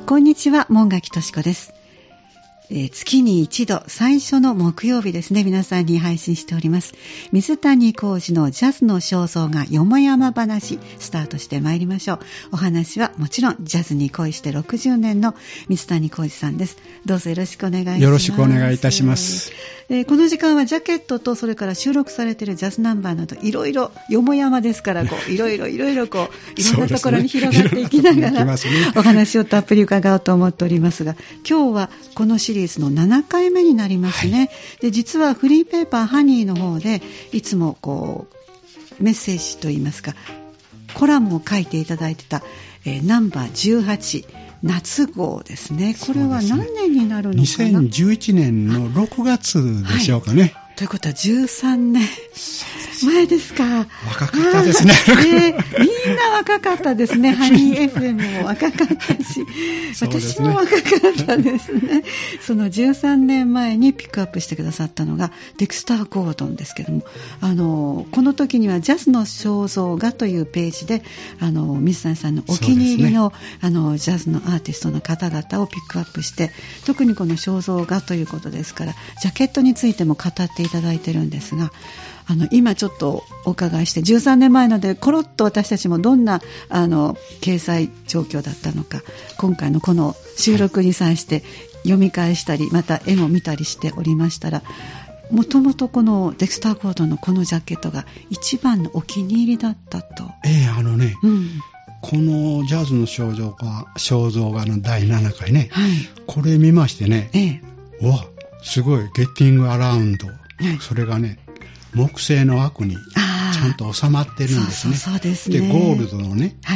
こんにちは、門垣敏子です。月に一度最初の木曜日ですね、皆さんに配信しております水谷浩司のジャズの肖像画よもやま話、スタートしてまいりましょう。お話はもちろんジャズに恋して60年の水谷浩司さんです。どうぞよろしくお願いします。 よろしくお願いいたします。 この時間はジャケットとそれから収録されているジャズナンバーなどいろいろよもやまですからいろいろいろんなところに広がっていきながら、お話をたっぷり伺おうと思っておりますが、今日はこのシリーズの7回目になりますね。で、実はフリーペーパーハニーの方でいつもメッセージといいますかコラムを書いていただいてた、ナンバー18夏号ですね。これは何年になるのかな。 2011年の6月でしょうかね。 ということは13年前ですか。 若かったですね。 みんな若かったですね。ハニー FM も若かったし、私も若かったですね。その13年前にピックアップしてくださったのがデクスター・ゴードンですけども、この時にはジャズの肖像画というページで水谷さんのお気に入りの、ジャズのアーティストの方々をピックアップして、特にこの肖像画ということですからジャケットについても語っていただいてるんですが、今ちょっとお伺いして13年前なのでコロッと私たちもどんな掲載状況だったのか、今回のこの収録に際して読み返したりまた絵も見たりしておりましたら、もともとこのデクスター・ゴードンのこのジャケットが一番のお気に入りだったと。 このジャズの肖像画の第7回ね、これ見ましてね、わ、すごいゲッティングアラウンド、それがね木製の枠にちゃんと収まってるんですね。 そうですね。 でゴールドのね、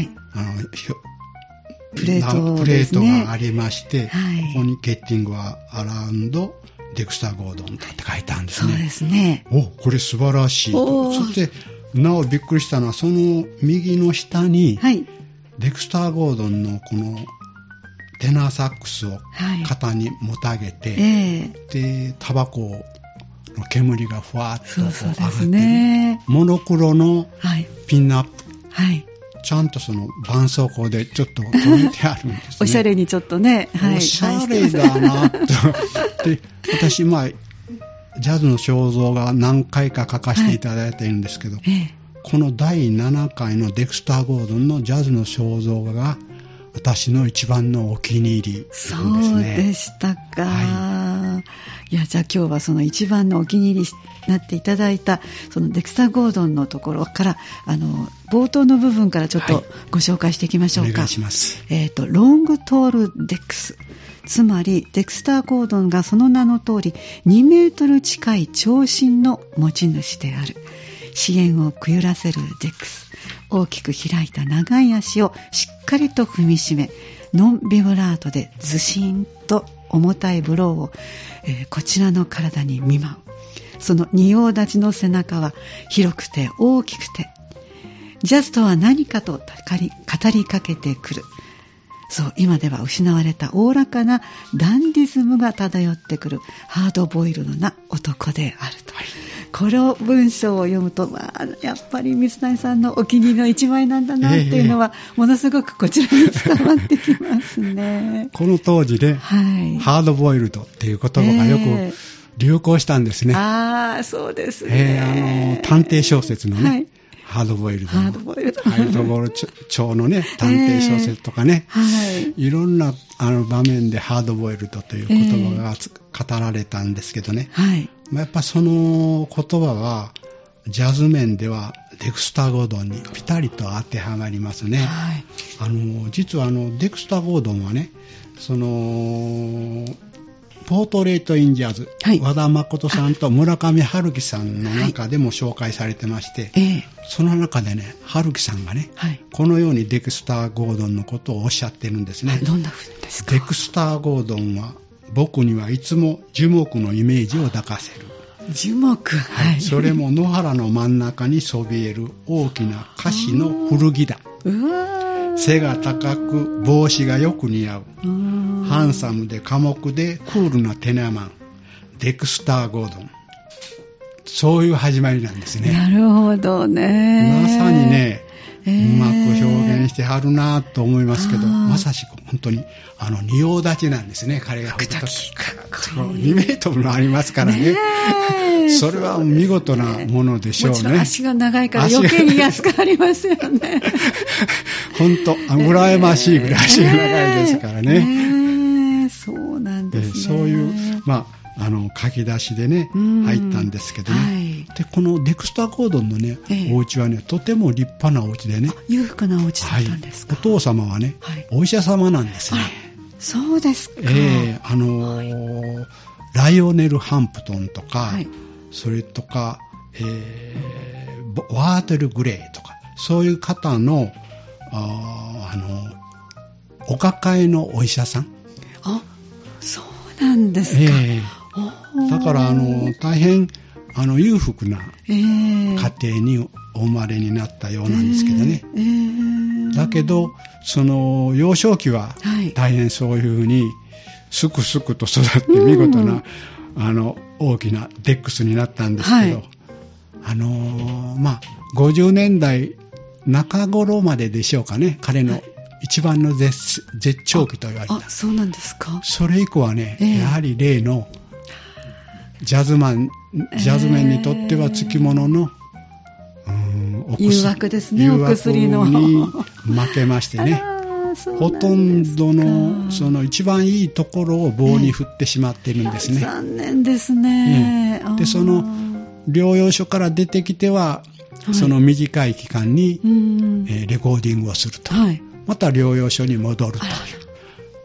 プレートがありまして、ここにゲッティングアラウンドデクスター・ゴードンって書いてあるんですね。 そうですね。 これ素晴らしい。そしてなおびっくりしたのはその右の下に、デクスター・ゴードンのこのテナーサックスを肩にもたげて、でタバコの煙がふわっと上がってる、モノクロのピンナップ、ちゃんとその絆創膏でちょっと留めてあるんですね。 おしゃれにちょっとね、 おしゃれだなとで、私ジャズの肖像画何回か描かせていただいているんですけど、この第7回のデクスター・ゴードンのジャズの肖像画が私の一番のお気に入りですね。 そうでしたか。いや、じゃあ今日はその一番のお気に入りになっていただいたそのデクスター・ゴードンのところから冒頭の部分からちょっとご紹介していきましょうか。 お願いします。 ロングトールデックス、つまりデクスター・ゴードンがその名の通り2メートル近い長身の持ち主である。視縁をくゆらせるデックス、大きく開いた長い足をしっかりと踏みしめ、ノンビブラートでずしんと重たいブローを、こちらの体に見舞う。その仁王立ちの背中は広くて大きくて、ジャズとは何かと語りかけてくる。そう、今では失われたおおらかなダンディズムが漂ってくるハードボイルドな男であると。この文章を読むと、やっぱり水谷さんのお気に入りの一枚なんだなっていうのは、ものすごくこちらに伝わってきますね。 この当時で、ハードボイルドっていう言葉がよく流行したんですね。 そうですね。 探偵小説のね、ハードボイルド調のね、探偵小説とかね、いろんな場面でハードボイルドという言葉が語られたんですけどね、やっぱその言葉はジャズ面ではデクスター・ゴードンにピタリと当てはまりますね。実はデクスター・ゴードンはね、そのポートレート・イン・ジャズ、和田誠さんと村上春樹さんの中でも紹介されてまして、その中でね、春樹さんがね、このようにデクスター・ゴードンのことをおっしゃってるんですね。 どんな風ですか？ デクスター・ゴードンは僕にはいつも樹木のイメージを抱かせる。 樹木、 それも野原の真ん中にそびえる大きなカシの古木だ。背が高く帽子がよく似合う。ハンサムで寡黙でクールなテナーマン、デクスター・ゴードン。そういう始まりなんですね。 なるほどね。 まさにね、 うまく表現してはるなと思いますけど、まさしく本当に仁王立ちなんですね、彼が吹くとき。2メートルもありますからね。それは見事なものでしょうね。 もちろん足が長いから余計に安くありますよね。 本当、羨ましいぐらい足が長いですからね。 そうなんですね。 そういう、書き出しでね、入ったんですけどね。で、このデクスター・ゴードンのね、お家はね、とても立派なお家でね。 裕福なお家だったんですか。 お父様はね、お医者様なんですね。 そうですか。 ライオネル・ハンプトンとか、それとか、ワーテル・グレイとか、そういう方の、お抱えのお医者さん。 そうなんですか。 だから大変裕福な家庭にお生まれになったようなんですけどね。だけどその幼少期は大変そういうふうにすくすくと育って見事な大きなデックスになったんですけど、50年代中頃まででしょうかね、彼の一番の絶頂期と言われた。 そうなんですか。 それ以降はね、やはり例のジャズメンにとってはつきものの誘惑ですね、お薬のに負けましてね。ほとんどのその一番いいところを棒に振ってしまっているんですね。 残念ですね。 で、その療養所から出てきては、その短い期間にレコーディングをすると、また療養所に戻るという、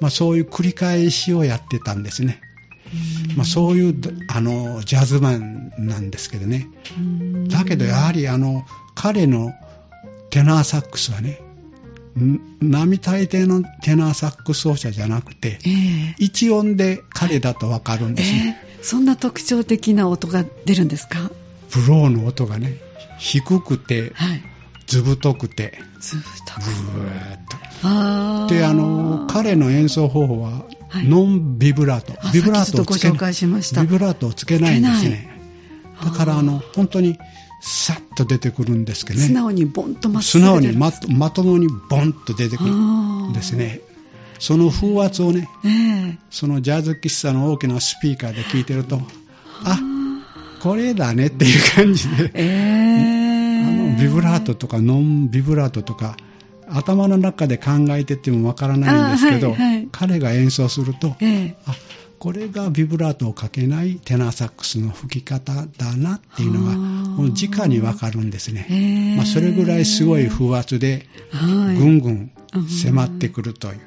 そういう繰り返しをやってたんですね。そういうジャズマンなんですけどね。だけどやはり彼のテナーサックスはね、並大抵のテナーサックス奏者じゃなくて、一音で彼だと分かるんですね。 そんな特徴的な音が出るんですか？ ブローの音がね、低くて、ずぶとくて、 ずぶとく、 ブーッと。で、彼の演奏方法はノンビブラート、ビブラートをつけない、ビブラートをつけないんですね。だから本当にさっと出てくるんですけどね。 素直にボンとまともにボンと出てくるんですね。その風圧をね、そのジャズ喫茶の大きなスピーカーで聞いてると、これだねっていう感じで、ビブラートとかノンビブラートとか頭の中で考えててもわからないんですけど、彼が演奏すると、これがビブラートをかけないテナーサックスの吹き方だなっていうのがもう直にわかるんですね。それぐらいすごい風圧でぐんぐん迫ってくるという、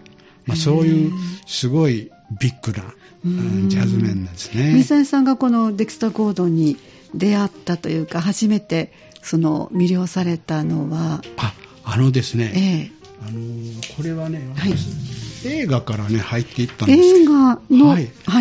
そういうすごいビッグなジャズメンなんですね。 水谷さんがこのデクスター・ゴードンに出会ったというか、初めてその魅了されたのはですね、これはね、映画からね入っていったんですけど、 映画の、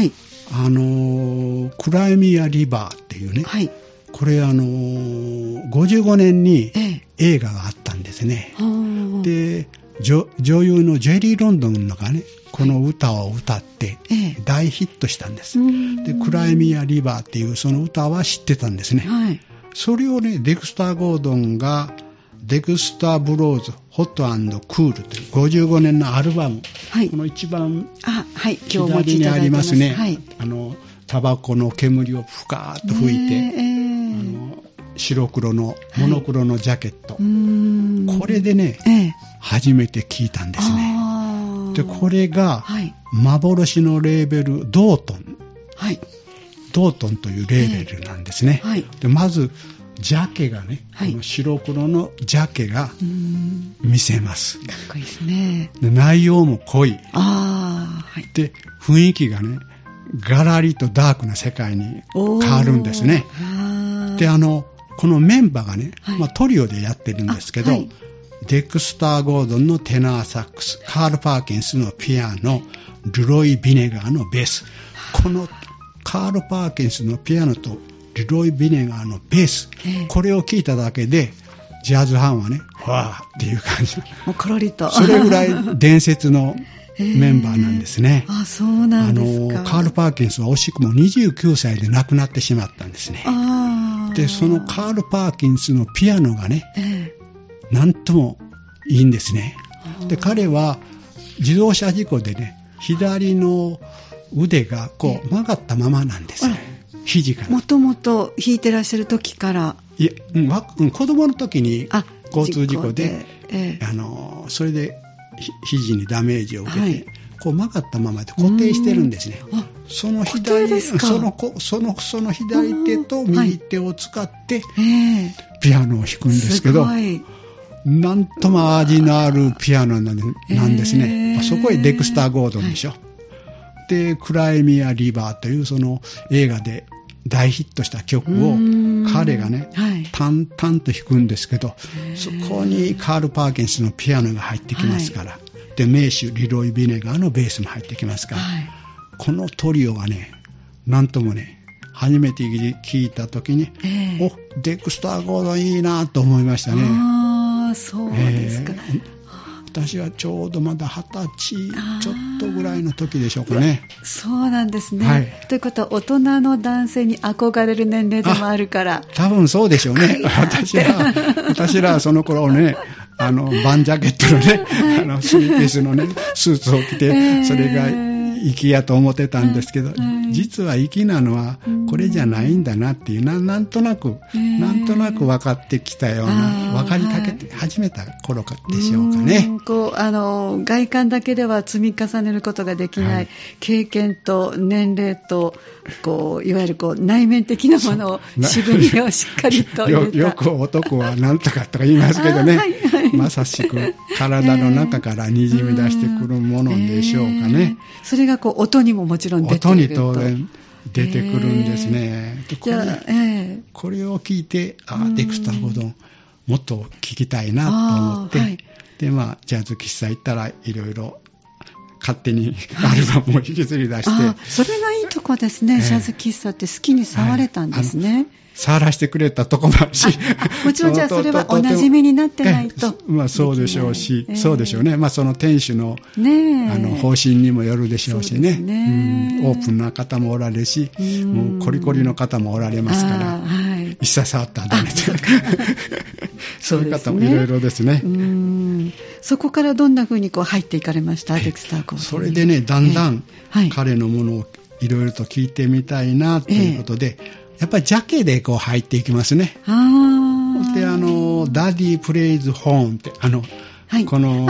クライミア・リバーっていうね、これ55年に映画があったんですね。で、女優のジェリー・ロンドンがね、この歌を歌って大ヒットしたんです。で、クライミア・リバーっていうその歌は知ってたんですね。それをね、デクスター・ゴードンがデクスター・ブローズ・ホット&クールという55年のアルバム、この一番左にありますね、タバコの煙をふかーっと吹いて、白黒のモノクロのジャケット、これでね、初めて聞いたんですね。で、これが幻のレーベルドートンというレーベルなんですね。で、まずジャケがね、この白黒のジャケが見せます。 かっこいいですね。 で、内容も濃い。で、雰囲気がね、ガラリとダークな世界に変わるんですね。で、このメンバーがね、トリオでやってるんですけど、デクスター・ゴードンのテナーサックス、カール・パーキンスのピアノ、ルロイ・ビネガーのベース。このカール・パーキンスのピアノとルロイ・ビネガーのベース、これを聞いただけでジャズファンはね、わーっていう感じ。 もうコロリと。 それぐらい伝説のメンバーなんですね。 そうなんですか。 カール・パーキンスは惜しくも29歳で亡くなってしまったんですね。で、そのカール・パーキンスのピアノがね、 なんともいいんですね。で、彼は自動車事故でね、左の腕がこう曲がったままなんですね。肘から。 もともと弾いてらっしゃる時から。 いや、子供の時に交通事故で、それで肘にダメージを受けて、こう曲がったままで固定してるんですね。その左手と右手を使ってピアノを弾くんですけど、なんとも味のあるピアノなんですね。そこへデクスター・ゴードンでしょ。で、クライミア・リバーというその映画で大ヒットした曲を彼がね、淡々と弾くんですけど、そこにカール・パーキンスのピアノが入ってきますから、で、名手リロイ・ビネガーのベースも入ってきますから、このトリオがね、なんともね、初めて聴いた時に、デクスター・ゴードンいいなと思いましたね。 そうですか。 私はちょうどまだ20歳ちょっとぐらいの時でしょうかね。 そうなんですね。ということは大人の男性に憧れる年齢でもあるから。 多分そうでしょうね。私らその頃ね、バンジャケットのね、スリーピースのね、スーツを着て、それが粋やと思ってたんですけど、実は粋なのはこれじゃないんだなっていう、なんとなく分かってきたような、分かりかけて始めた頃でしょうかね。 外観だけでは積み重ねることができない、経験と年齢といわゆる内面的なものを、渋みをしっかりと入れた。 よく男はなんとかとか言いますけどね、まさしく体の中からにじみ出してくるものでしょうかね。 それが音にももちろん出てくると。 音に当然出てくるんですね。これを聞いて、デクスター・ゴードンもっと聞きたいなと思って、で、ジャズ喫茶行ったらいろいろ勝手にアルバムを引きずり出して、 それがいいとこですね。ジャズ喫茶って好きに触れたんですね。 触らせてくれたとこもあるし、 もちろんじゃあそれはおなじみになってないと。 そうでしょうし、そうでしょうね。その店主の方針にもよるでしょうしね。オープンな方もおられるし、もうコリコリの方もおられますから、一切触ったらダメで。そういう方もいろいろですね。 そこからどんな風に入っていかれました、デクスター・ゴードン。 それでね、だんだん彼のものをいろいろと聞いてみたいなということで、やっぱりジャケで入っていきますね。で、ダディ・プレイズ・ホーンって、この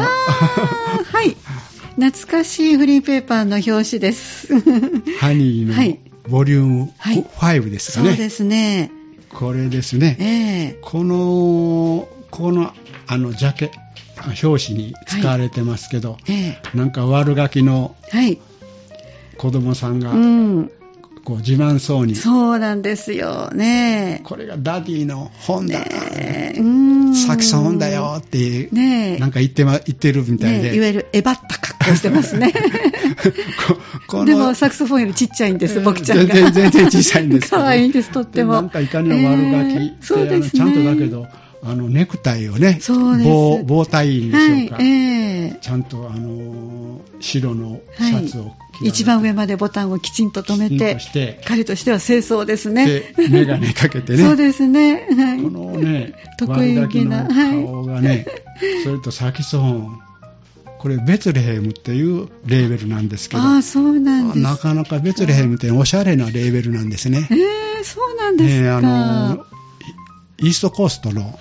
懐かしいフリーペーパーの表紙です。 ハニーのボリューム5ですかね。 そうですね。 これですね。このジャケ、表紙に使われてますけど、なんか悪ガキの子供さんが、自慢そうに。 そうなんですよね。 これがダディの本だ。サキソフォンだよっていう、なんか言ってるみたいで。 いわゆるえばった格好してますね。でもサクソフォンよりちっちゃいんです、僕ちゃんが。 全然小さいんですけど。 可愛いんです、とっても。 なんかいかにも悪ガキ。そうですね。ちゃんとだけど、ネクタイをね、棒タイでしょうか。ちゃんと白のシャツを一番上までボタンをきちんと留めて、彼としては清掃ですね。 で、メガネかけてね。 そうですね。 このね、悪ガキの顔がね、それとサキソフォン、これベツレヘムっていうレーベルなんですけど、 そうなんです。 なかなかベツレヘムっておしゃれなレーベルなんですね。 そうなんですか。 イーストコーストの、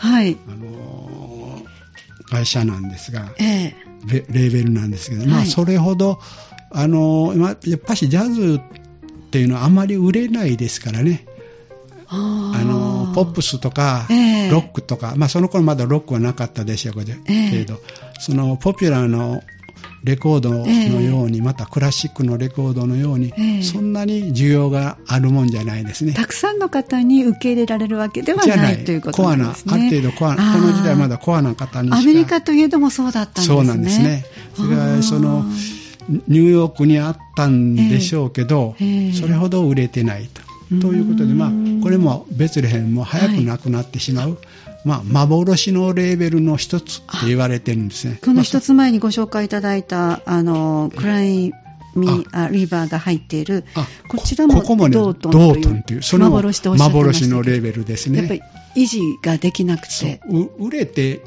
会社なんですが、レーベルなんですけど、それほどやっぱしジャズっていうのはあまり売れないですからね。ポップスとか、ロックとか、その頃まだロックはなかったでしょうけど、そのポピュラーのレコードのように、またクラシックのレコードのように、そんなに需要があるもんじゃないですね。 たくさんの方に受け入れられるわけではないということなんですね。 ある程度コアな、この時代まだコアな方にしか。 アメリカといえどもそうだったんですね。 そうなんですね。それがニューヨークにあったんでしょうけど、それほど売れてないと。ということで、これもベツレヘムも早くなくなってしまう、幻のレーベルの一つと言われてるんですね。 この一つ前にご紹介いただいたクライリーバーが入っている、こちらもここもね、 ドートンというそれも幻とおっしゃってましたけど、 幻のレベルですね。 やっぱり維持ができなくて、 売れて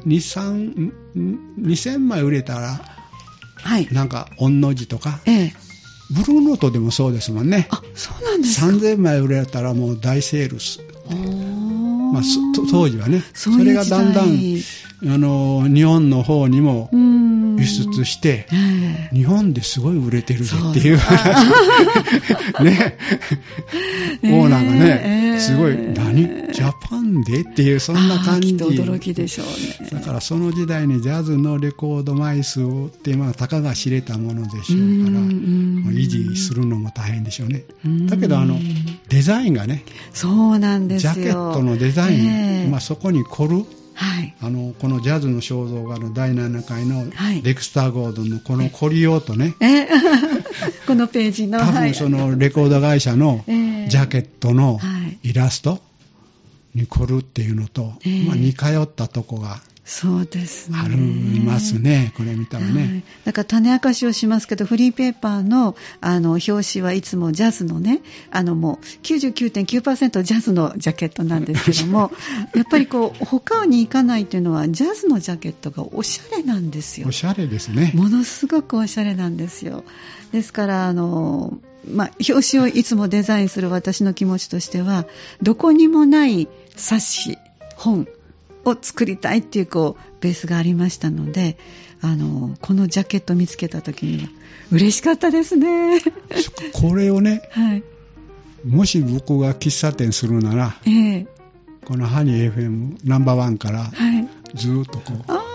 2000枚売れたら、 はい、 なんか御の字とか、ブルーノートでもそうですもんね。 そうなんですか。 3000枚売れたらもう大セールス。当時はね、それがだんだん日本の方にも輸出して、日本ですごい売れてるぜっていうね、オーナーがね、すごい何ジャパンでっていう、そんな感じ。 驚きでしょうね。 だからその時代にジャズのレコード枚数ってたかが知れたものでしょうから、維持するのも大変でしょうね。だけどデザインがね、 そうなんですよ。 ジャケットのデザイン、そこに凝る、このジャズの肖像画の第7回のデクスター・ゴードンのこの凝りようとね、 このページの多分そのレコード会社のジャケットのイラストに凝るっていうのと、似通ったとこがそうですね、 ありますね、これ見たらね。 だから種明かしをしますけど、フリーペーパーの表紙はいつもジャズのね、もう 99.9% ジャズのジャケットなんですけどもやっぱり他に行かないというのは、ジャズのジャケットがおしゃれなんですよ。 おしゃれですね。 ものすごくおしゃれなんですよ。ですから表紙をいつもデザインする私の気持ちとしては、どこにもない冊子、本を作りたいっていうベースがありましたので、このジャケット見つけた時には嬉しかったですね。 これをね、もし僕が喫茶店するなら、このハニー FM ナンバーワンからずっと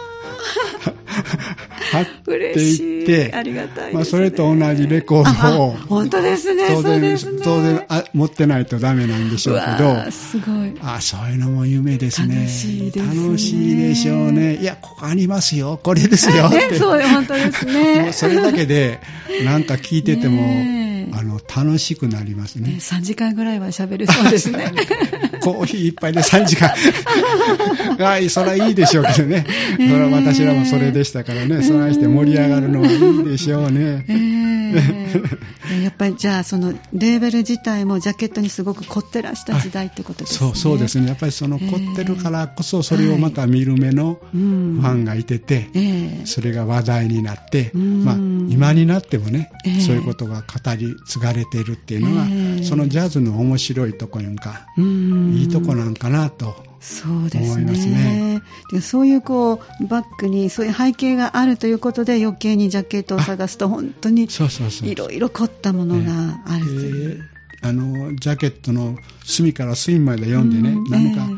貼っていって、 ありがたいですね。 それと同じレコードを本当ですね、 当然持ってないとダメなんでしょうけど、 すごい。 そういうのも夢ですね。 楽しいですね。 楽しいでしょうね。いや、ここありますよ、これですよって。 そう、本当ですね。 もうそれだけでなんか聞いてても楽しくなりますね。 3時間ぐらいは喋れそうですね。 コーヒー一杯で3時間それはいいでしょうけどね。それは私らもそれでしたからね。そないして盛り上がるのはいいでしょうね。 やっぱりじゃあそのレーベル自体もジャケットにすごく凝ってらした時代ってことですね。 そうですね。やっぱりその凝ってるからこそ、それをまた見る目のファンがいてて、それが話題になって、今になってもね、そういうことが語り継がれているっていうのが、そのジャズの面白いところなんか、いいとこなんかなと思いますね。 でそういうバックにそういう背景があるということで、余計にジャケットを探すと本当にいろいろ凝ったものがあるという。 ジャケットの隅から隅まで読んでね、何か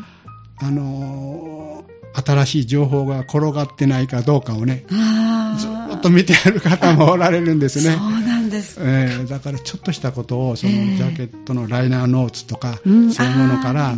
新しい情報が転がってないかどうかをね、ずっと見てある方もおられるんですね。 そうなんです。 だからちょっとしたことをそのジャケットのライナーノーツとか、そういうものから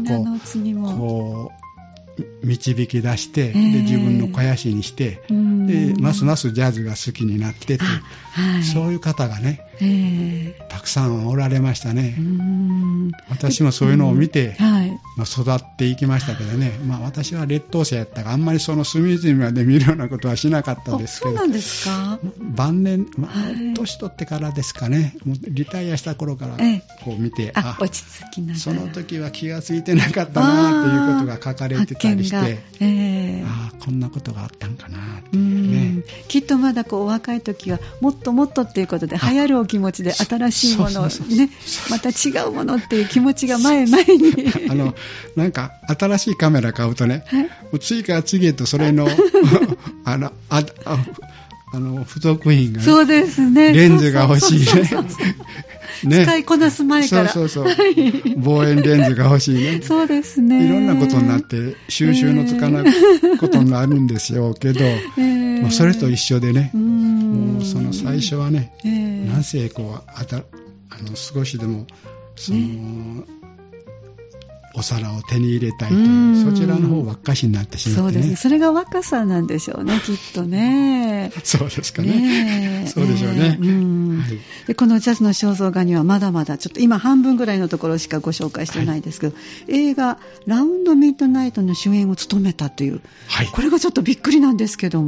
導き出して、で自分の肥やしにして、でますますジャズが好きになってて、そういう方がね、たくさんおられましたね。私もそういうのを見て、育っていきましたけどね。私は劣等生やったからあんまりその隅々まで見るようなことはしなかったんですけど。 そうなんですか。 晩年、年取ってからですかね。もうリタイアした頃から見て、 落ち着きながら、 その時は気がついてなかったなっていうことが書かれてたりして、こんなことがあったんかなっていうね。 きっとまだお若い時はもっともっとっていうことで、流行るお気持ちで新しいものをね、また違うものっていう気持ちが前になんか新しいカメラ買うとね、次から次へとそれの付属品が、 そうですね、 レンズが欲しいね、 使いこなす前から、 望遠レンズが欲しいね。 そうですね。 いろんなことになって収集のつかないことになるんですよけど、それと一緒でね、もうその最初はね、なんせ少しでもその、お皿を手に入れたいという、そちらの方ばっかしになってしまってね。 そうですね。それが若さなんでしょうね、きっとね。 そうですかね。そうでしょうね。 でこのジャズの肖像画にはまだまだちょっと今半分ぐらいのところしかご紹介してないですけど、映画ラウンドミッドナイトの主演を務めたという、これがちょっとびっくりなんですけども。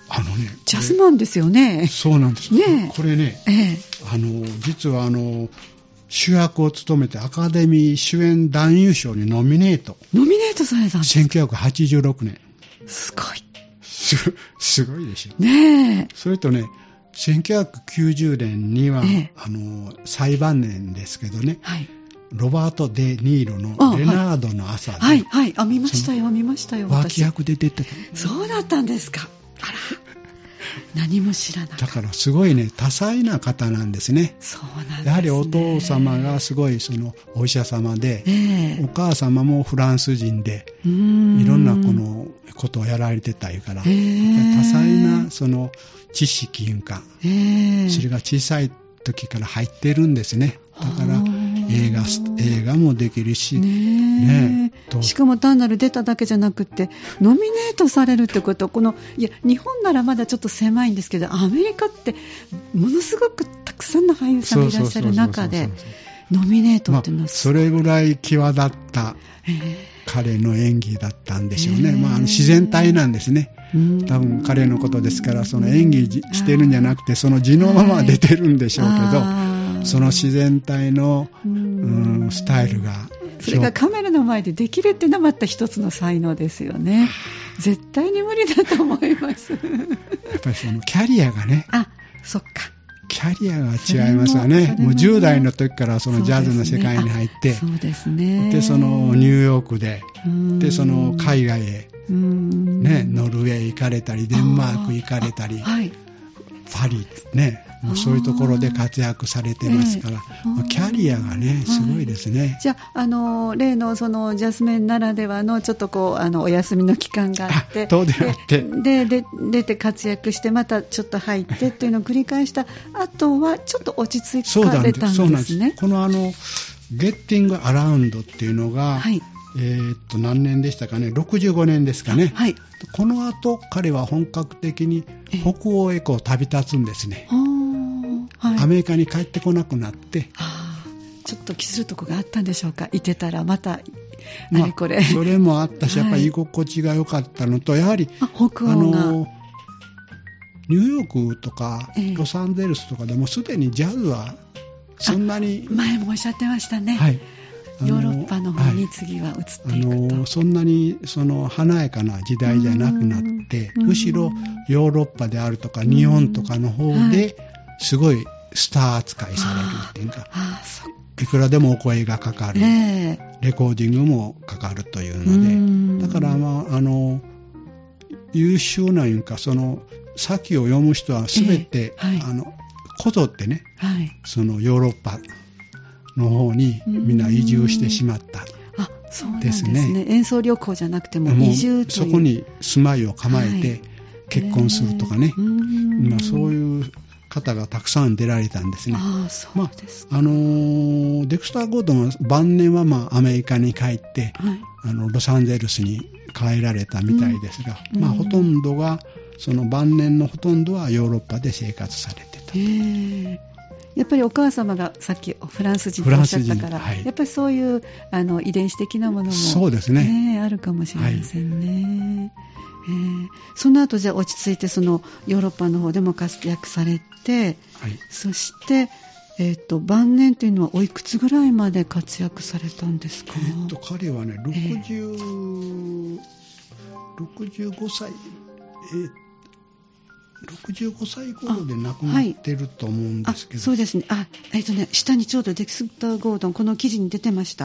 ジャズマンですよね。 そうなんです。 ね、 これね、実は主役を務めてアカデミー主演男優賞にノミネートされたんです。 1986年。 すごい。 すごいでしょ。 ねえ。 それとね、1990年には、最晩年ですけどね、はい、ロバート・デ・ニーロのレナードの朝で、 はいはいはい、見ましたよ。 脇役で出てた。 そうだったんですか。あら。何も知らなかった。 だからすごいね、多彩な方なんですね。 そうなんですね。 やはりお父様がすごいお医者様で、お母様もフランス人で、いろんなことをやられてたいうから、多彩な知識いうか、それが小さい時から入ってるんですね。だから映画もできるし、 しかも単なる出ただけじゃなくてノミネートされるってことは日本ならまだちょっと狭いんですけど、アメリカってものすごくたくさんの俳優さんがいらっしゃる中でノミネートっていうのはそれぐらい際立った彼の演技だったんでしょうね。自然体なんですね。多分彼のことですから、演技してるんじゃなくて地のまま出てるんでしょうけど、その自然体のスタイルが、 それがカメラの前でできるっていうのはまた一つの才能ですよね。絶対に無理だと思います。やっぱりキャリアがね、 そっか、 キャリアが違いますよね。もう10代の時からジャズの世界に入って、 そうですね。 でニューヨークで、海外へ、ノルウェー行かれたり、デンマーク行かれたり、パリね、もうそういうところで活躍されてますから、キャリアがねすごいですね。 じゃあ、例のジャスメンならではのちょっとお休みの期間があって、で出て活躍してまたちょっと入ってっていうのを繰り返した後はちょっと落ち着かれたんですね。 そうなんです。このゲッティングアラウンドっていうのが、何年でしたかね、65年ですかね。この後彼は本格的に北欧へ旅立つんですね。アメリカに帰ってこなくなって、 ちょっと気するとこがあったんでしょうか。いてたらまたこれ、 それもあったし、やっぱり居心地が良かったのと、やはり北欧がニューヨークとかロサンゼルスとかでもすでにジャズはそんなに、 前もおっしゃってましたね。ヨーロッパの方に次は移っていくと、 そんなに華やかな時代じゃなくなって、むしろヨーロッパであるとか日本とかの方ですごいスター扱いされるっていうか、いくらでもお声がかかる、レコーディングもかかるというので、だから優秀ないうか、先を読む人は全て、こぞってね、ヨーロッパの方にみんな移住してしまったですね。 演奏旅行じゃなくても移住という、 そこに住まいを構えて結婚するとかね、そういう方がたくさん出られたんですね。 そうですか。 デクスター・ゴードンは晩年はアメリカに帰って、ロサンゼルスに帰られたみたいですが、ほとんどが晩年のほとんどはヨーロッパで生活されてた。 やっぱりお母様がさっきフランス人とおっしゃったから、やっぱりそういう遺伝子的なものも、 そうですね、 あるかもしれませんね。その後じゃあ落ち着いてヨーロッパの方でも活躍されて、そして晩年というのはおいくつぐらいまで活躍されたんですか？ 彼はね65歳、65歳頃で亡くなってると思うんですけど、 そうですね。下にちょうどデクスター・ゴードン、この記事に出てました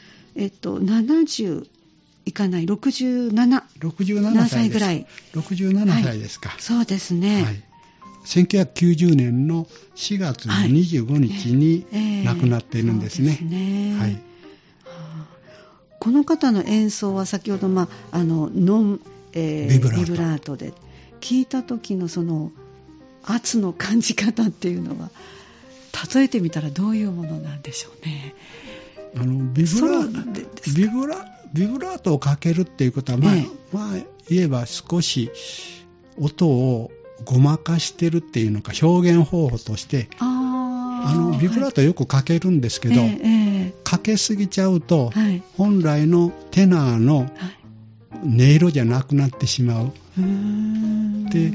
。70いかない、67歳ぐらい。 67歳ですか。 そうですね。 1990年の4月25日に亡くなっているんですね。 この方の演奏は先ほど、ノン、ビブラートで聞いた時の圧の感じ方っていうのは、例えてみたらどういうものなんでしょうね。 ビブラートをかけるっていうことは、言えば少し音をごまかしてるっていうのか、表現方法としてビブラートよくかけるんですけど、かけすぎちゃうと、本来のテナーの音色じゃなくなってしまう。で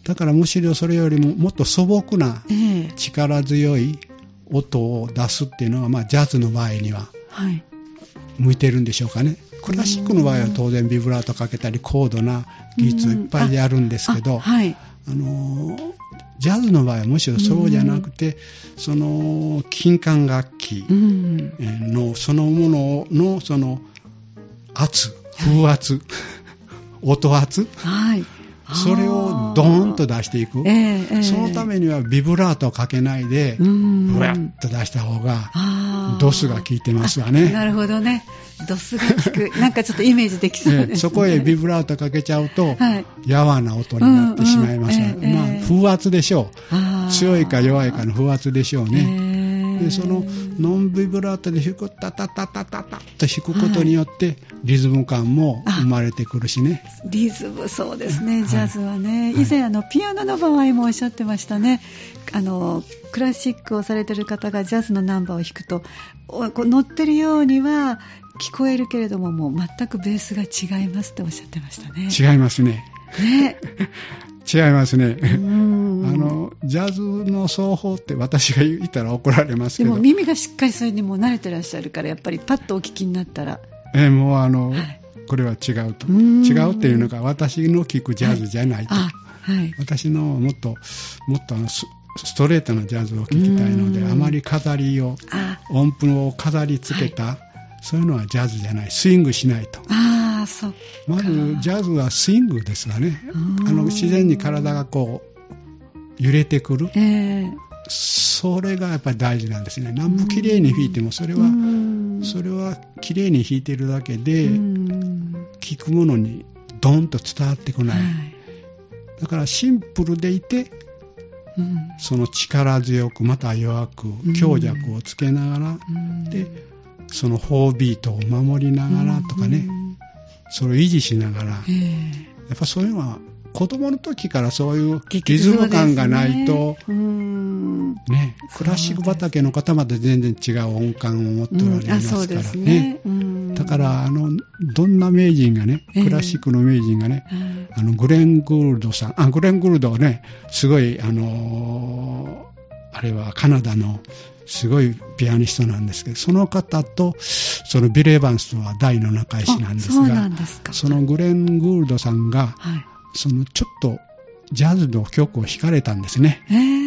だからむしろそれよりももっと素朴な力強い音を出すっていうのは、ジャズの場合には向いてるんでしょうかね。クラシックの場合は当然ビブラートかけたり高度な技術をいっぱいやるんですけど、ジャズの場合はむしろそうじゃなくて、その金管楽器のそのもののその圧、風圧、音圧、それをドーンと出していく、そのためにはビブラートをかけないでブワッと出した方がドスが効いてますわね。 なるほどね、ドスが効くなんかちょっとイメージできそうですね。 そこへビブラートかけちゃうと、やわな音になってしまいますが、風圧でしょう。強いか弱いかの風圧でしょうね。でそのノンビブラートで弾くタタタタタタと弾くことによってリズム感も生まれてくるしね。 リズム、そうですね、ジャズはね、以前ピアノの場合もおっしゃってましたね。クラシックをされている方がジャズのナンバーを弾くと乗ってるようには聞こえるけれども、もう全くベースが違いますっておっしゃってましたね。 違いますね。違いますね。ジャズの奏法って私が言ったら怒られますけど、 でも耳がしっかりそれにも慣れてらっしゃるから、やっぱりパッとお聞きになったらもうこれは違うと。違うっていうのが私の聞くジャズじゃないと。私のもっとストレートなジャズを聴きたいので、あまり飾りを音符を飾りつけた、そういうのはジャズじゃない、スイングしないと。 そっか。 まずジャズはスイングですわね。自然に体がこう揺れてくる、それがやっぱり大事なんですね。何分きれいに弾いてもそれはきれいに弾いてるだけで聴くものにドンと伝わってこない、だからシンプルでいて、その力強くまた弱く強弱をつけながら、でその4ビートを守りながらとかね、それを維持しながら、やっぱそういうのは子供の時からそういうリズム感がないと、クラシック畑の方まで全然違う音感を持っておられますからね。だからどんな名人がね、クラシックの名人がね、グレン・グールドさん、グレン・グールドはね、すごいあれはカナダのすごいピアニストなんですけど、その方とそのビル・エヴァンスとは大の仲良しなんですが、そのグレン・グールドさんが、そのちょっとジャズの曲を弾かれたんですね。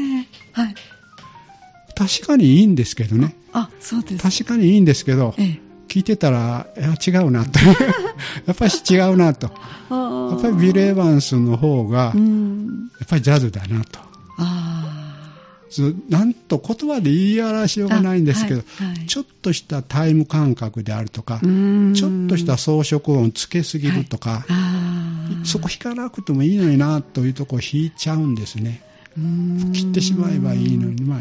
確かにいいんですけどね。 そうです。 確かにいいんですけど、聞いてたら違うなとやっぱり違うなと、やっぱりビル・エヴァンスの方がやっぱりジャズだなと。なんと言葉で言い表しようがないんですけど、ちょっとしたタイム感覚であるとか、ちょっとした装飾音つけすぎるとか、そこ弾かなくてもいいのになというところを弾いちゃうんですね。切ってしまえばいいのに、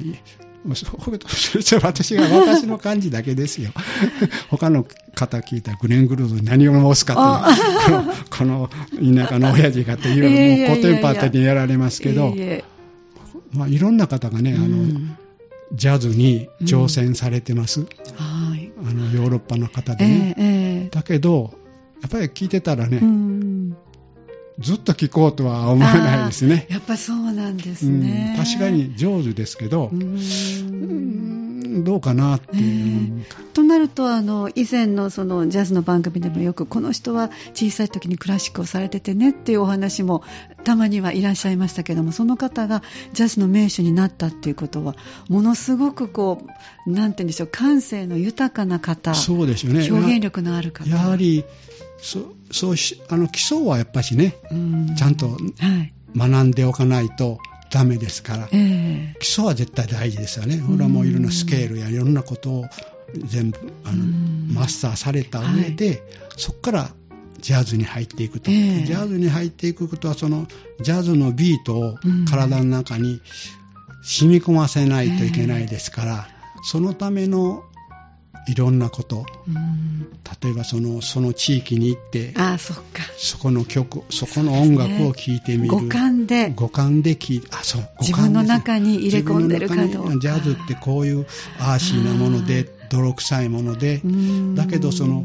私の感じだけですよ。他の方聞いたらグレン・グルードに何を申すかとこの田舎の親父がというもうコテンパートにやられますけど、いろんな方がね、ジャズに挑戦されてます、ヨーロッパの方でね、だけどやっぱり聞いてたらね、ずっと聴こうとは思わないですね。 やっぱりそうなんですね。 確かに上手ですけど、どうかなっていう、 となると以前のそのジャズの番組でもよくこの人は小さい時にクラシックをされててねっていうお話もたまにはいらっしゃいましたけども、その方がジャズの名手になったっていうことはものすごくなんて言うんでしょう、感性の豊かな方、 そうですよね、 表現力のある方、 やはりそう基礎はやっぱしね、ちゃんと学んでおかないとダメですから、基礎は絶対大事ですよね。これはもういろんなスケールやいろんなことを全部マスターされた上で、そこからジャズに入っていくと、ジャズに入っていくことはそのジャズのビートを体の中に染み込ませないといけないですから、そのためのいろんなこと、例えばその地域に行ってそこの曲、そこの音楽を聴いてみる、五感で聴いて、 自分の中に入れ込んでるかどうか。 ジャズってこういうアーシーなもので泥臭いもので、だけどその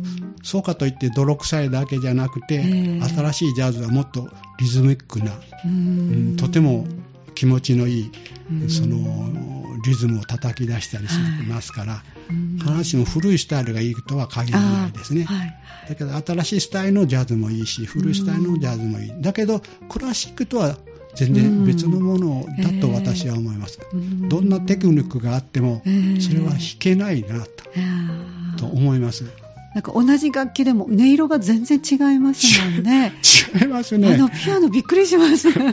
そうかといって泥臭いだけじゃなくて、新しいジャズはもっとリズミックな、とても気持ちのいいそのリズムを叩き出したりしますから、必ずしも古いスタイルがいいとは限らないですね。だけど新しいスタイルのジャズもいいし、古いスタイルのジャズもいい。だけどクラシックとは全然別のものだと私は思います。どんなテクニックがあってもそれは弾けないなと思います。 なんか同じ楽器でも音色が全然違いますもんね。 違いますね。 ピアノびっくりします。 ジ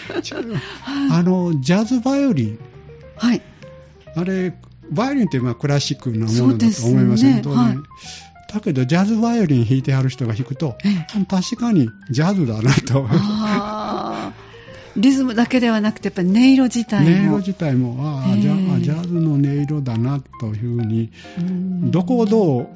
ャズバイオリン、 はい、 あれバイオリンってクラシックなものだと思いますね。だけどジャズバイオリン弾いてある人が弾くと、確かにジャズだなと。 リズムだけではなくてやっぱり音色自体もジャズの音色だなというふうに、どこをどう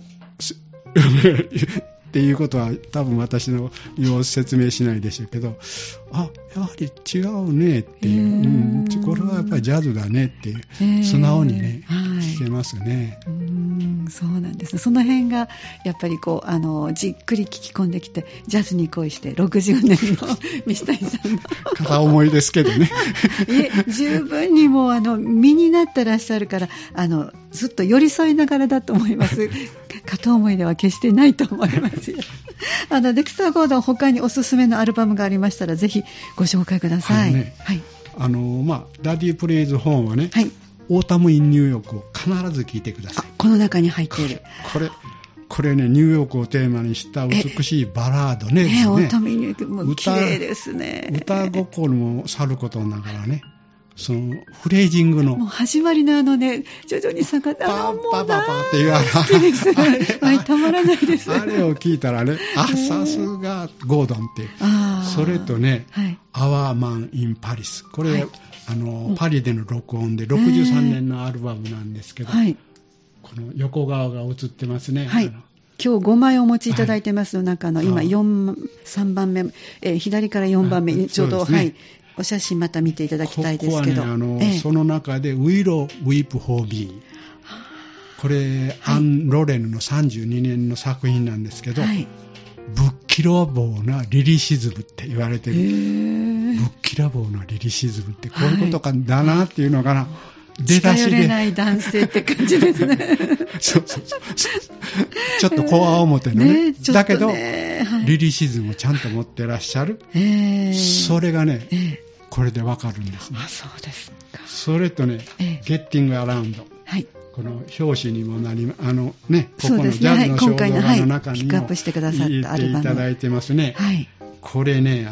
っていうことは多分私のよう説明しないでしょうけど、やはり違うねっていう、これはやっぱりジャズだねっていう、素直にね、聞けますね。 そうなんです。その辺がやっぱりこうじっくり聞き込んできてジャズに恋して60年の水谷さんの片思いですけどね。 十分にもう身になってらっしゃるからずっと寄り添いながらだと思います。片思いでは決してないと思いますよ。デクスター・ゴードン他におすすめのアルバムがありましたらぜひご紹介ください。 ダディ・プレイズ・ホーンはね、オータム・イン・ニューヨークを必ず聴いてください。 この中に入っているこれね、ニューヨークをテーマにした美しいバラードね。 オータム・イン・ニューヨークも綺麗ですね。 歌心もさることながらね、そのフレージングのもう始まりの徐々に下がってパーパパパっていうたまらないです。 あれを聞いたらね、さすがゴードンっていう。それとね、アワーマン・イン・パリス、これ、パリでの録音で63年のアルバムなんですけど、この横側が映ってますね。 今日5枚お持ちいただいてますの中の今3番目、左から4番目にちょうど、お写真また見ていただきたいですけど、 ここはね、その中で Willow Weep for Me、 これ、アン・ロレヌの32年の作品なんですけど、ぶっきらぼうなリリシズムって言われてる。ぶっきらぼうなリリシズムってこういうことかだなっていうのかな、出だしで近寄れない男性って感じですね。 そうちょっとこわ表のね、だけどリリシズムをちゃんと持ってらっしゃる、それがね、これでわかるんですね。 そうですか。 それとね、Getting Around、この表紙にもなり、ここのジャズの肖像画の中にも入れていただいてますね。これね、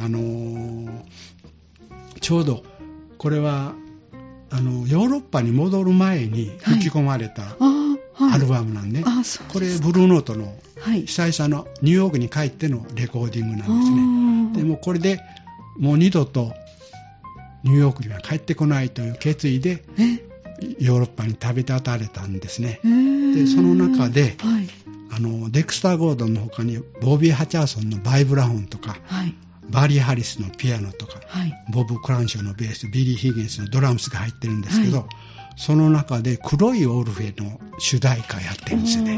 ちょうどこれはヨーロッパに戻る前に吹き込まれたアルバムなんで、これブルーノートの久々のニューヨークに帰ってのレコーディングなんですね。でもこれでもう二度とニューヨークには帰ってこないという決意でヨーロッパに旅立たれたんですね。でその中で、デクスター・ゴードンの他にボビー・ハチャーソンのバイブラフォンとか、バリー・ハリスのピアノとか、ボブ・クランショーのベース、ビリー・ヒゲンスのドラムスが入ってるんですけど、その中で黒いオルフェの主題歌やってるんですよね。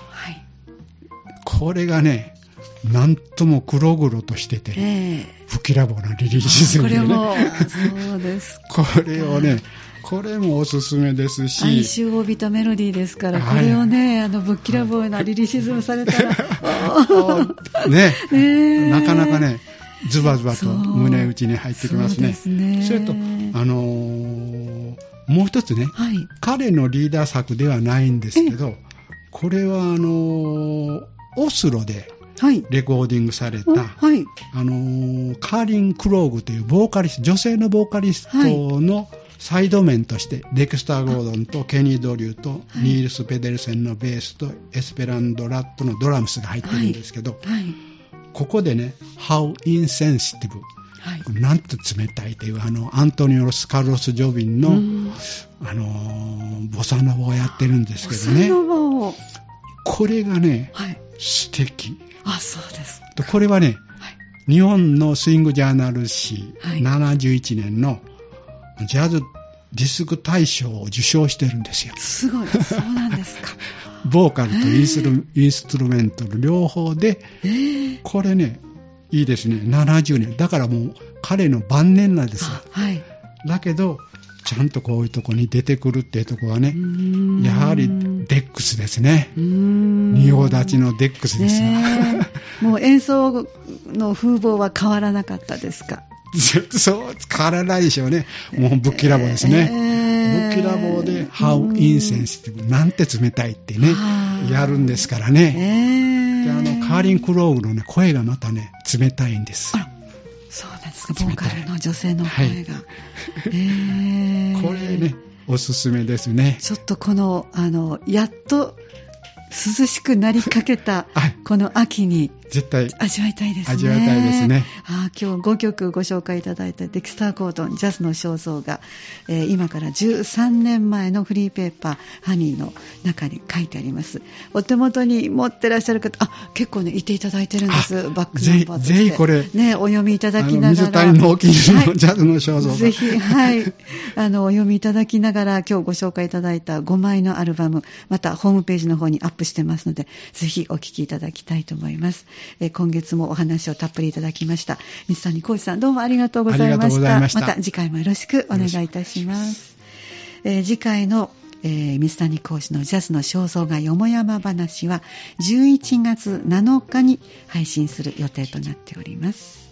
これがね、なんとも黒々としてて、不きらぼうなリリーシズムでね、 そうですこれをね、これもおすすめですし、 哀愁を帯びたメロディーですから、これをね、ぶっきらぼうなリリシズムされたら、 なかなかね、ズバズバと胸打ちに入ってきますね。それと、もう一つね、彼のリーダー作ではないんですけど、これはオスロでレコーディングされた、カーリン・クローグというボーカリスト、女性のボーカリストのサイド面としてデクスター・ゴードンとケニー・ドリューとニールス・ペデルセンのベースとエスペランド・ラットのドラムスが入ってるんですけど、ここでね、How Insensitive、なんと冷たいというアントニオ・カルロス・ジョビンの、ボサノバをやってるんですけどね、これがね、素敵。 そうです。 これはね、日本のスイングジャーナル誌71年のジャズディスク大賞を受賞してるんですよ。 すごい。そうなんですか。 ボーカルとインストゥルメントの両方で、これね、いいですね。70年。だからもう彼の晩年なんですよ。 はい。 だけど、ちゃんとこういうとこに出てくるっていうところがね、やはりデックスですね。仁王立ちのデックスですよ。 もう演奏の風貌は変わらなかったですか？ そう変わらないでしょうね。もうぶっきらぼうですね。ぶっきらぼうで How insensitive なんて冷たいってねやるんですからね。でカーリン・クローグの、ね、声がまたね冷たいんです。 そうなんですか。ボーカルの女性の声が、 これねおすすめですね。 ちょっとこのやっと涼しくなりかけたこの秋に絶対味わいたいですね。 味わいたいですね。 今日5曲ご紹介いただいたデクスター・ゴードンジャズの肖像が、今から13年前のフリーペーパーハニーの中に書いてあります。お手元に持ってらっしゃる方結構ねいていただいてるんです。バックナンバーとしてぜひこれねお読みいただきながら水谷のお気に入りのジャズの肖像が、 ぜひお読みいただきながら今日ご紹介いただいた5枚のアルバムまたホームページの方にアップしてますのでぜひお聞きいただきたいと思います。今月もお話をたっぷりいただきました水谷浩司さんどうもありがとうございました。また次回もよろしくお願いいたします。次回の、水谷浩司のジャズの肖像画よもやま話は11月7日に配信する予定となっております。